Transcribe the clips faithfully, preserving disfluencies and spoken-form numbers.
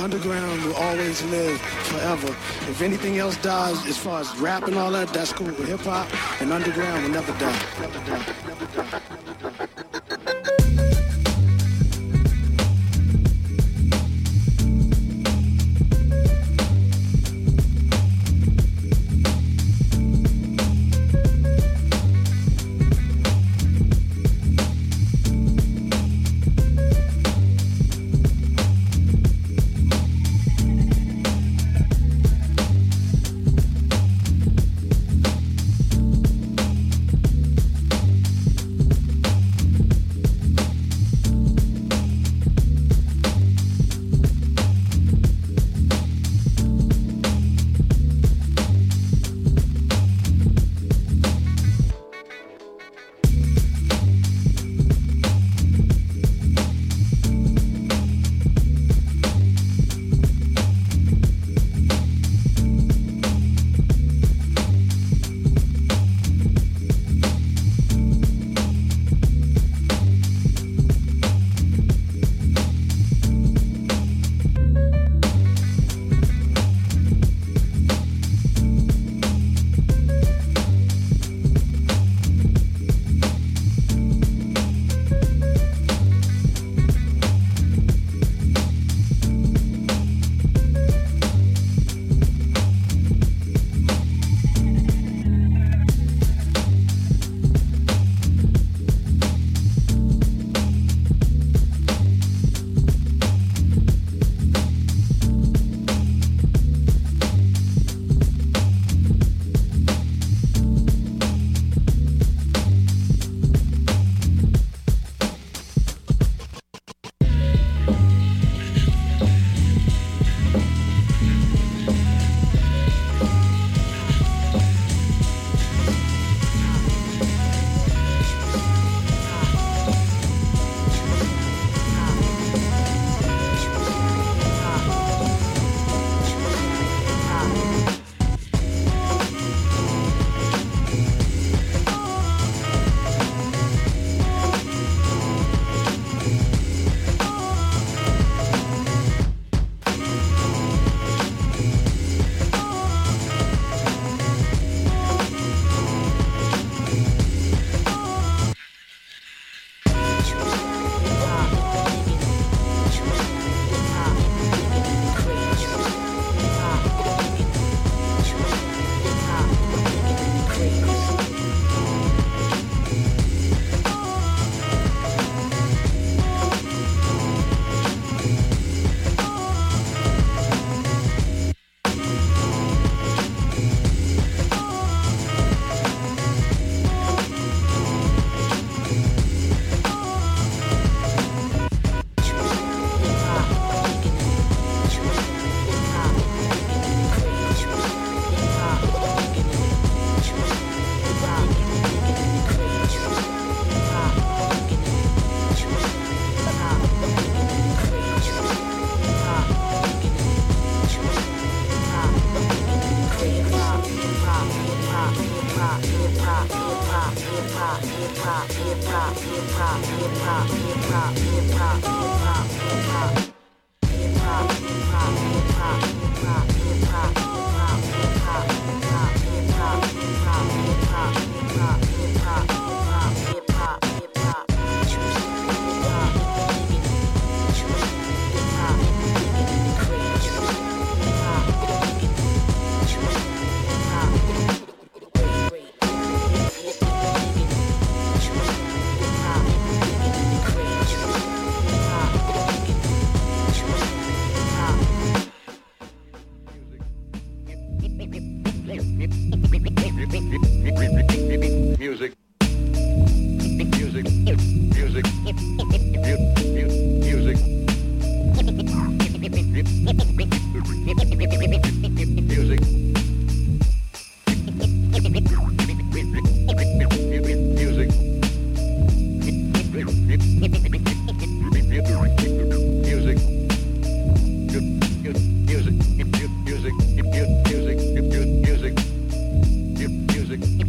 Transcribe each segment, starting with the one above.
underground will always live forever. If anything else dies, as far as rap and all that, that's cool. But hip hop and underground will never die. Never die. Never die.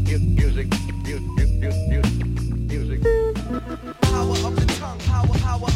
Power of the tongue, power, power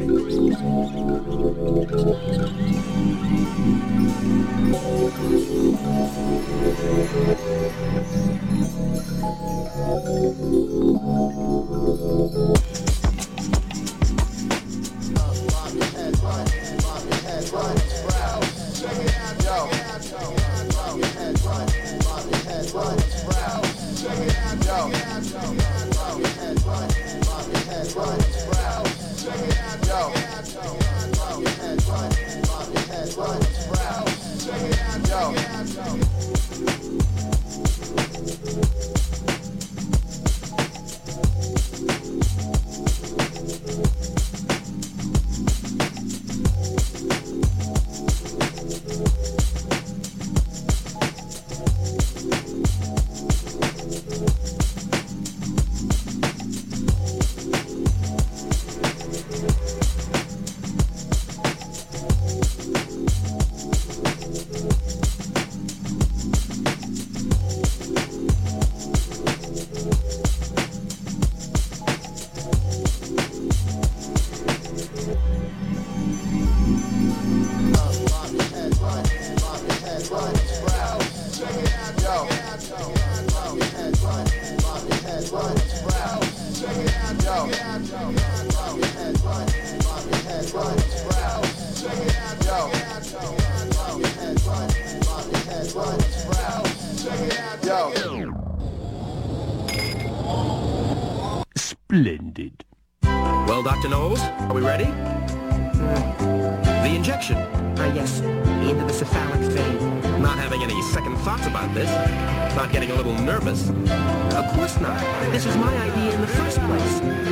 Splendid. Well, Doctor Knowles, are we ready? Uh, the injection. Ah, uh, yes. Into the cephalic vein. Not having any second thoughts about this? Not getting a little nervous? Of course not. This was my idea in the first place.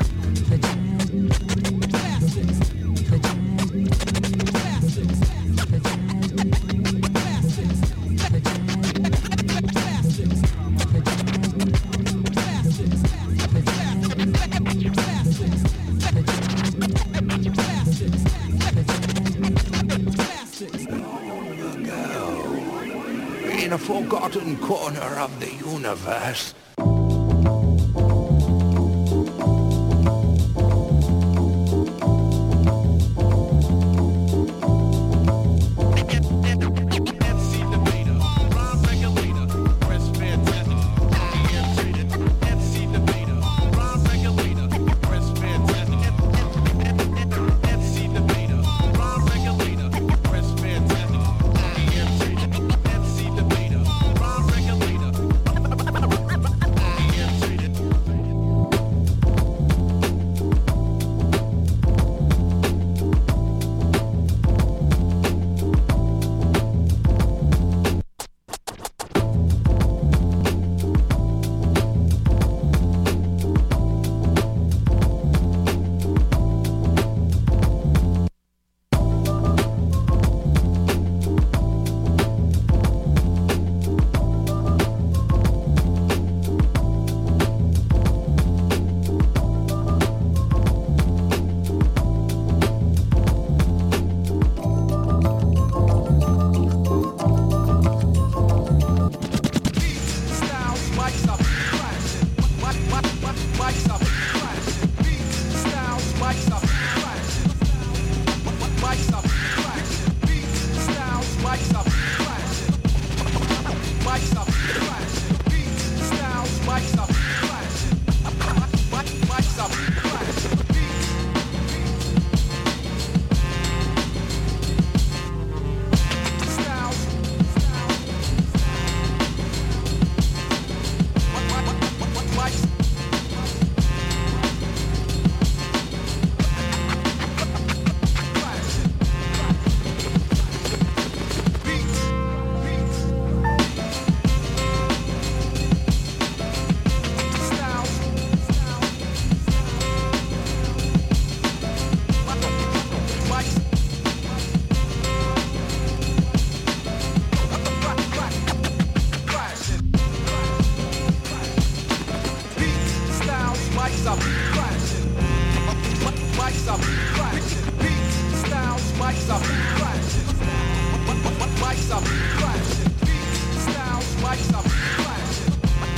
In a forgotten corner of the universe.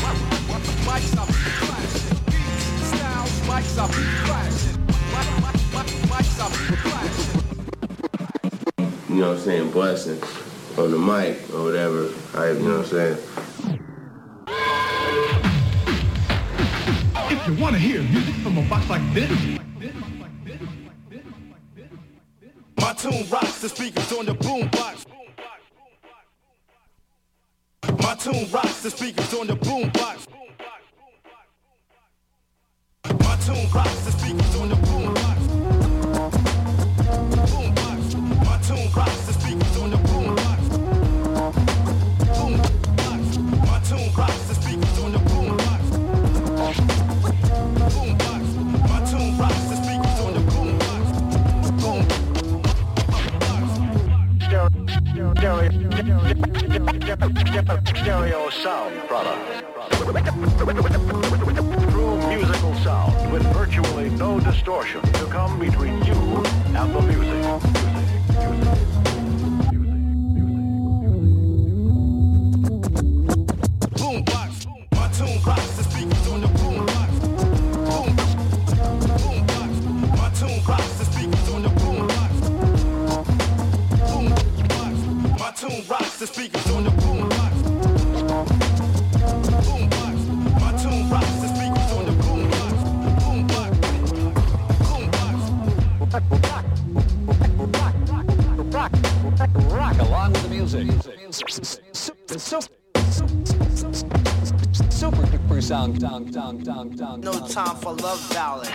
Lights up, flashing. You know what I'm saying, busting on the mic or whatever. I, you know what I'm saying. If you want to hear music from a box like this. My tune rocks, the speakers on the boombox. My tune rocks, the speakers on the boombox. My tune rocks, the speakers on the boombox. Boombox. My tune rocks, the speakers on the boombox. Boombox. My tune rocks, the speakers on the boombox. Boombox. My tune rocks, the speakers on the boombox. Stereo sound product. True musical sound with virtually no distortion to come between you and the music. Music, music. Boombox, my tune rocks, the speakers on the boombox. Boombox, boombox, my tune rocks, the speakers on the boombox. Boombox, my tune rocks, the speakers on the boombox. Boombox, my tune rocks, the speakers on the boombox. Boombox, boombox. Rock along with the music. Super duper sound, sound, sound, sound, sound. No time for love ballads.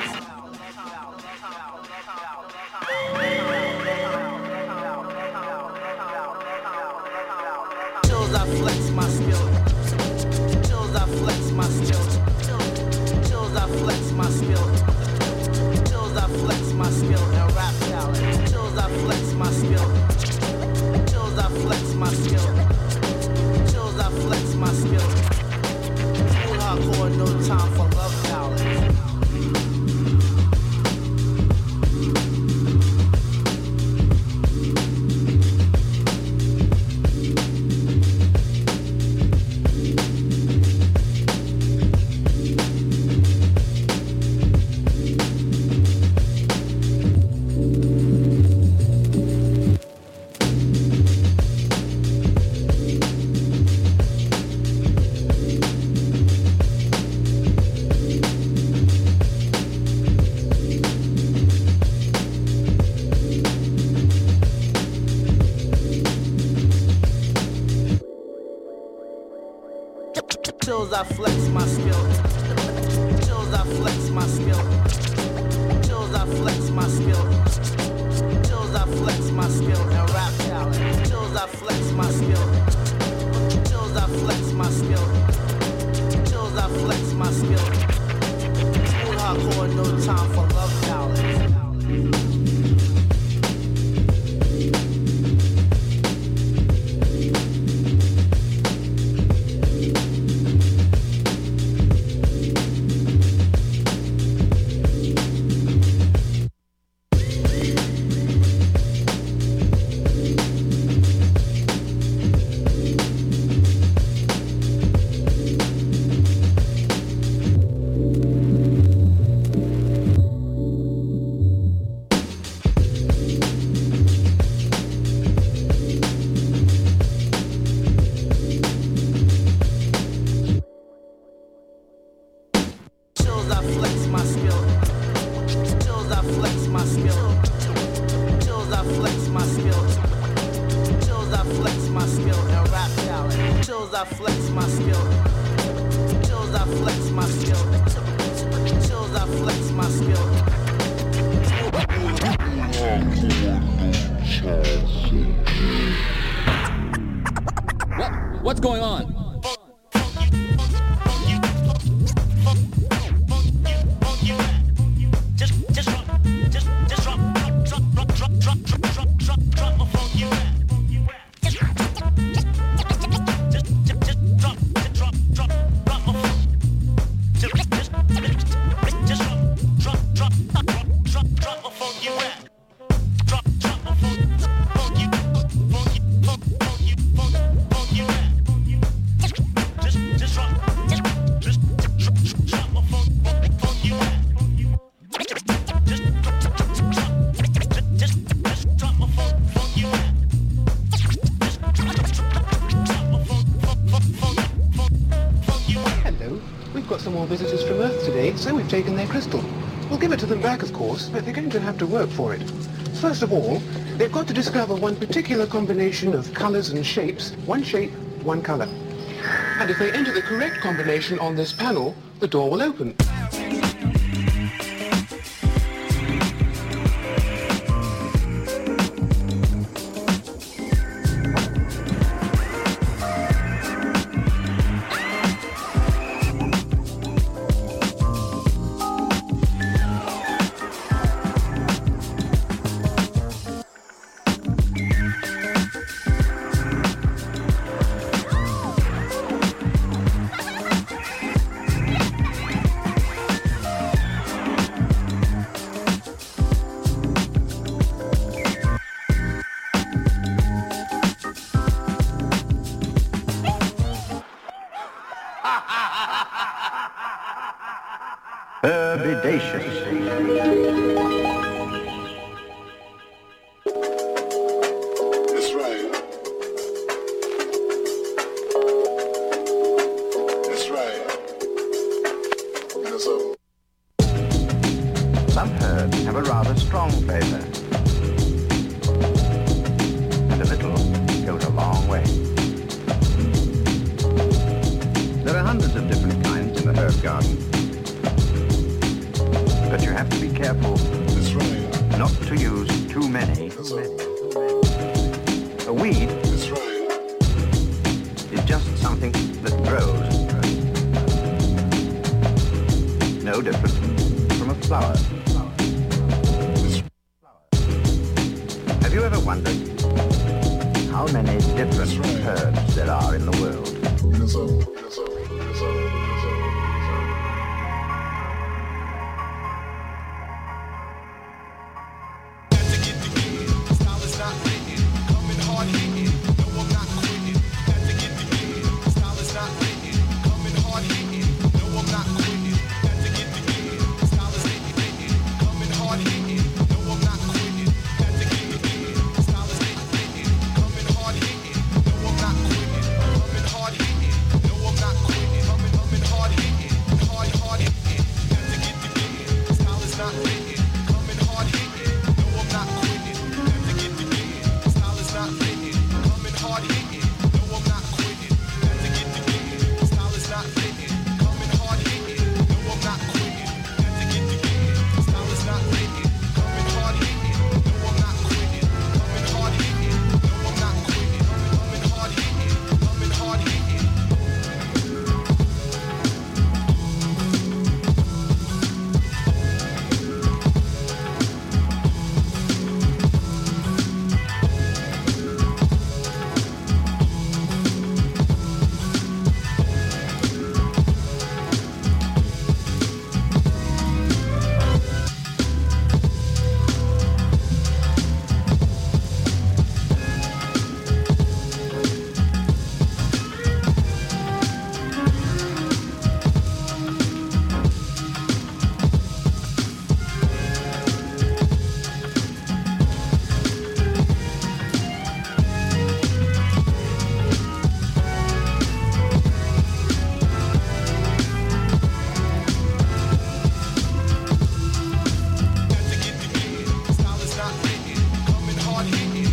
Chills, I flex my skill. Chills, I flex my skill. Chills, I flex my skill. Chills, I flex my skill and rap ballad. Chills, I flex my skill. Chills, I flex my skill. Chills, I flex my skill. Full hardcore, no time for love ballads. Chills, I flex my skill. Chills, I flex my skill. Chills, I flex my skill. Chills, I flex my skill and rap ballad. Chills, I flex my skill. Chills, I flex my skill. Chills, I flex my skill. Full hardcore, no time for love ballads. What's going on? So we've taken their crystal. We'll give it to them back, of course, but they're going to have to work for it. First of all, they've got to discover one particular combination of colors and shapes. One shape, one color. And if they enter the correct combination on this panel, the door will open. Coming hard,